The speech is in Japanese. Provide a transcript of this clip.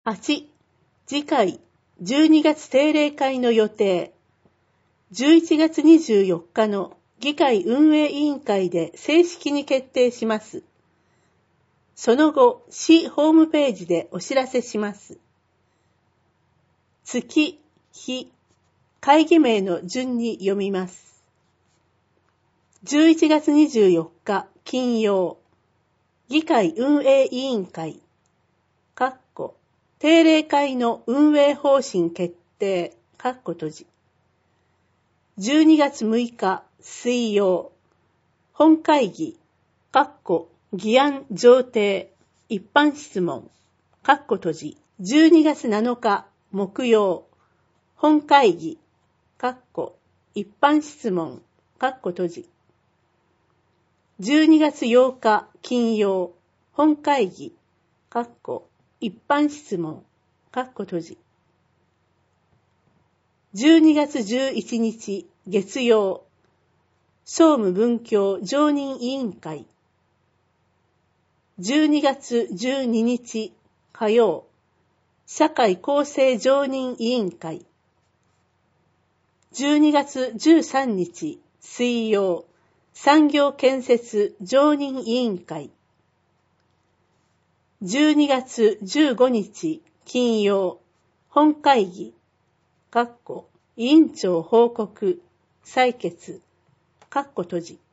8、次回12月定例会の予定。11月24日の議会運営委員会で正式に決定します。その後、市ホームページでお知らせします。月、日、会議名の順に読みます。11月24日金曜、議会運営委員会、定例会の運営方針決定、閉じ。12月6日水曜、本会議、議案上呈、一般質問、閉じ。12月7日木曜、本会議、一般質問、閉じ。12月8日金曜、本会議、一般質問、閉じ。12月11日月曜、総務文教常任委員会。12月12日火曜、社会構成常任委員会。12月13日水曜、産業建設常任委員会。12月15日金曜、本会議、委員長報告、採決、閉じ。